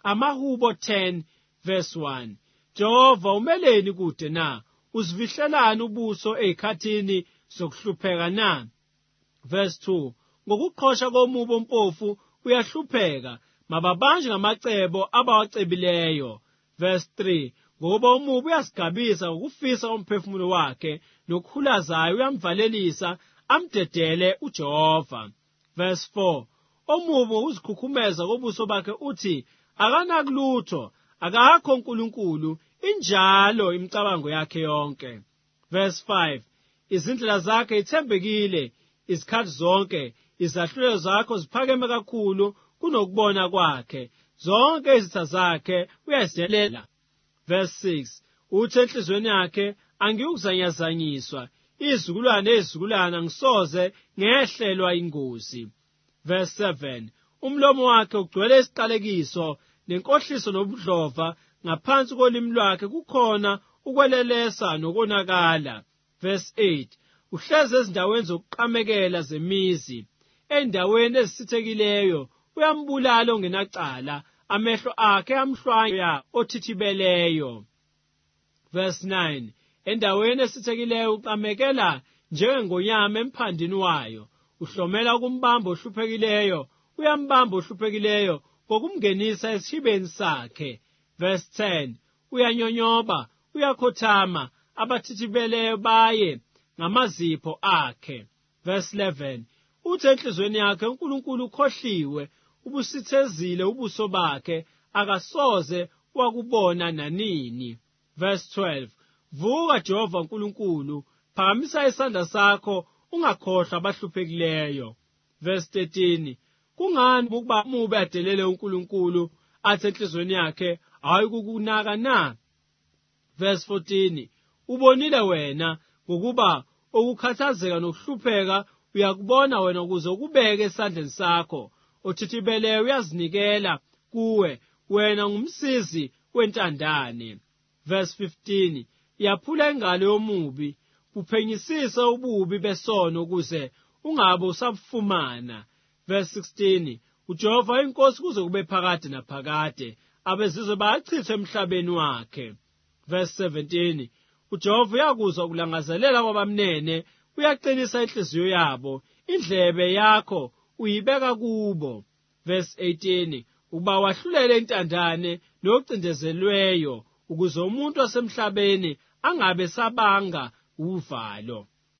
Amahubo 10 verse 1. Jehova umeleni kude na? Uzivihlelani ubuso ezikhathini zokuhlupheka na? Verse 2. Ngokuqhosha komubo mpofu uyahlupheka, mababanjwe ngamacebo abawacebileyo. Verse 3. Ngoba umubi uyasigabisa ngokufisa umphefumulo wakhe, nokuhulazayo uyamvalelisa amdedele uJehova. Verse 4. Omubi uzikhukhumeza kobuso bakhe uthi akanakulutho, akakho uNkulunkulu, injalo imicabango yakhe yonke. Verse 5. Izindlela zakhe ithembekile izikhathi zonke, izahlulelo zakho ziphakeme kakhulu kunokubona kwakhe, zonke izitha zakhe uyazidelela. Verse 6. Uthi enhlizweni yakhe angiyukuzanyazanyiswa, izizukulwane ezizukulwana ngisoze ngehlelwa ingozi. Verse 7. Umlomo wakhe ugcwele isiqalekiso nenkohliso nobudlova, ngaphansi kolimi lwakhe kukhona ukwelelesa nokonakala. Verse 8. Uhlezi ezindaweni zokuqamekela zemizi, endaweni ezisithekileyo uyambulala ongenacala, amehlo akhe amhlwanya othithibeleyo. Verse 9. Endaweni esithekileyo uqamekela njengengonyama emphandini wayo, uhlomela kumbamba ohluphekileyo, uyambamba ohluphekileyo ngokumngenisa esihibeni sakhe. Verse 10. Uyanyonyoba, uyakhothama, abathithibeleyo baye ngamazipho akhe. Verse 11. Uthi enhlizweni yakhe uNkulunkulu ukhohliwe, ubusithezile ubuso bakhe, akasoze wakubona nanini. Verse 12. Vuka Jehova Nkulunkulu, phakamisa isandla sakho, ungakhohlwa abahluphekileyo. Verse 13. Kungani ukuba umubi adelele uNkulunkulu, athi enhlizweni yakhe hayi kukunaka na? Verse 14. Ubonile wena ngokuba ukukhathazeka nokuhlupheka uyakubona wena ukuze ukubeke esandleni sakho, othithibeleyo uyazinikela kuwe, wena ngumsizi wentandane. Verse 15. Yaphula ingalo yomubi, uphenyisise ububi besono ukuze ungabe usabufumana. Verse 16. uJehova inkosi kuze kube phakade naphakade, abezizwe bayachithwa emhlabeni wakhe. Verse 17. uJehova uyakuzwa ukulangazelela kwabamnene, uyaqinisa inhliziyo yabo, indlebe yakho uyibeka kubo. Verse 18. Ukuba wahlulele intandane nocindezelweyo, ukuze umuntu wasemhlabeni angabe sabanga uvalo.